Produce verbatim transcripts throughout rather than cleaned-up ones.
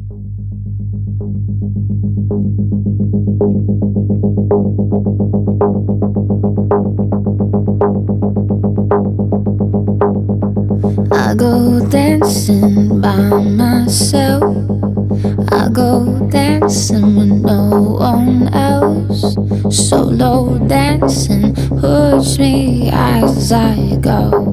I go dancing by myself. I go dancing with no one else. Solo dancing, push me as I go.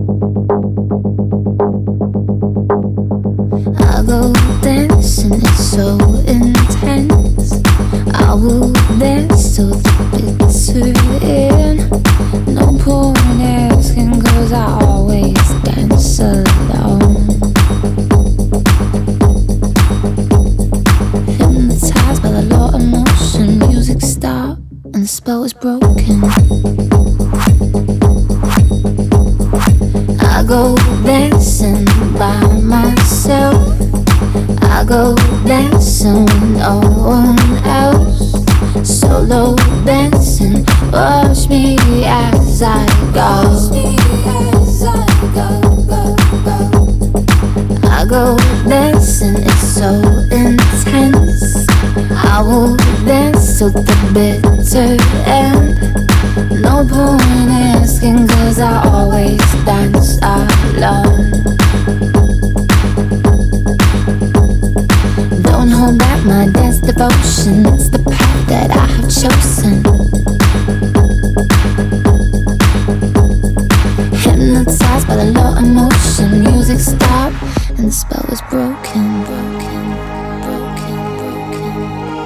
I go dancing, it's so intense. I will dance till the bitter end. No point asking, cause I always dance alone. Hypnotized by the law of motion, music stopped and the spell was broken. I go dancing by myself. I go dancing with no one else. Solo dancing, watch me as I go. I go dancing, it's so intense. I will dance till the bitter end. No point asking, cause I always dance alone. Don't hold back my dance devotion, it's the path that I have chosen. Hypnotized by the law of motion, music stopped and the spell was broken, broken, broken, broken,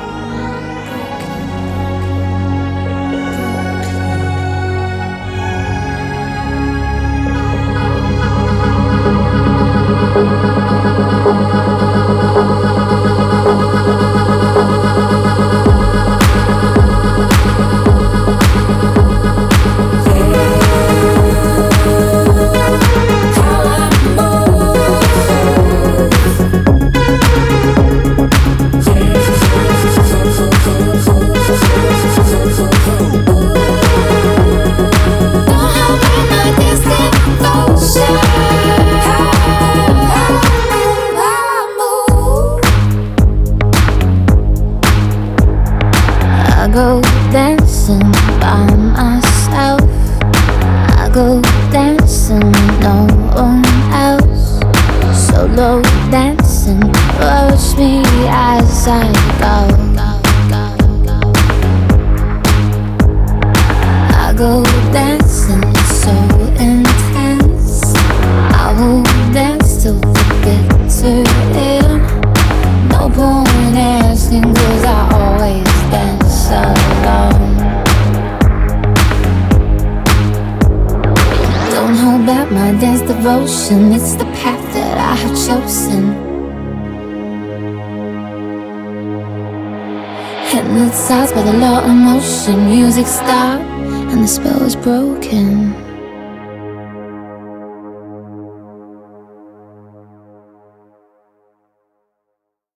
I go dancing by myself. I go dancing with no one else. Solo dancing, watch me as I go. I go dancing, it's so intense. I will dance till the bitter end. No point asking, cause I always dance alone. Don't hold back my dance devotion, it's the path that I have chosen. Hypnotized by the law of motion, music stopped and the spell was broken.